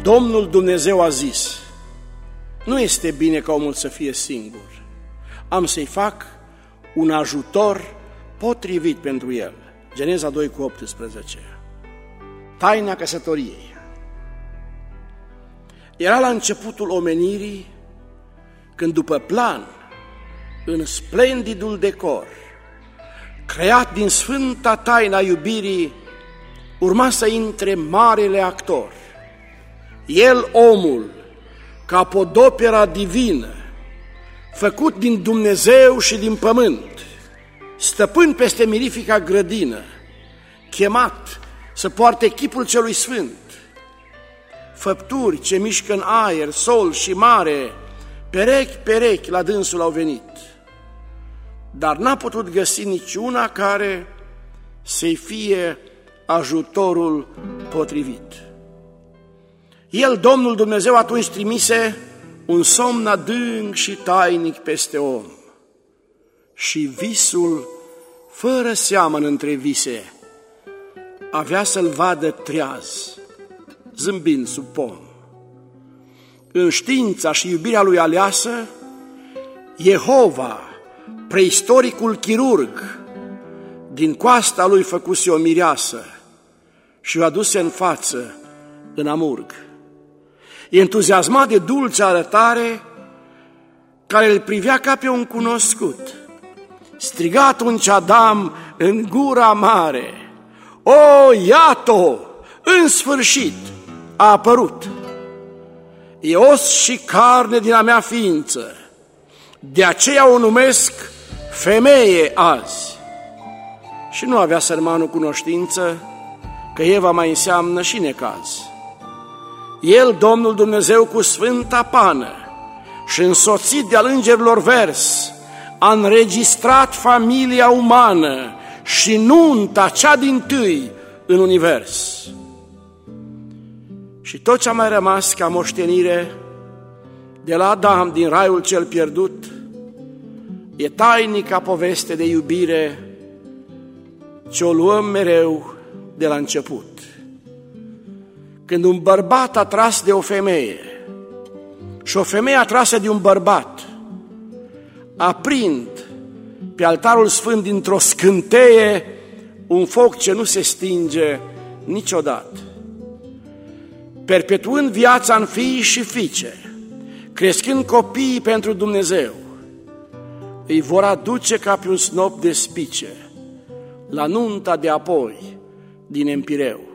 Domnul Dumnezeu a zis: nu este bine ca omul să fie singur, am să-i fac un ajutor potrivit pentru el. Geneza 2:18. Taina căsătoriei. Era la începutul omenirii, când după plan, în splendidul decor, creat din sfânta taina iubirii, urma să intre marele actor. El, omul, capodopera divină, făcut din Dumnezeu și din pământ, stăpân peste mirifica grădină, chemat să poarte chipul celui sfânt. Făpturi ce mișcă în aer, sol și mare, perechi la dânsul au venit, dar n-a putut găsi niciuna care să-i fie ajutorul potrivit. El, Domnul Dumnezeu, atunci trimise un somn adânc și tainic peste om și visul, fără seamăn între vise, avea să-l vadă treaz, zâmbind sub pom. În știința și iubirea lui aleasă, Jehova, preistoricul chirurg, din coasta lui făcuse o mireasă și o aduse în față, în amurg. Entuziasmat de dulce arătare, care îl privea ca pe un cunoscut, striga atunci Adam în gura mare: o, iată, în sfârșit a apărut! E os și carne din a mea ființă, de aceea o numesc femeie azi. Și nu avea sărmanul cunoștință că Eva mai înseamnă și necaz. El, Domnul Dumnezeu, cu sfânta pană și însoțit de-al îngerilor vers, a înregistrat familia umană și nunta cea dintâi în univers. Și tot ce a mai rămas ca moștenire de la Adam din raiul cel pierdut e tainica poveste de iubire ce o luăm mereu de la început. Când un bărbat atras de o femeie și o femeie atrasă de un bărbat aprind pe altarul sfânt dintr-o scânteie un foc ce nu se stinge niciodată, perpetuând viața în fii și fiice, crescând copiii pentru Dumnezeu, îi vor aduce ca pe un snop de spice la nunta de apoi din Empireu.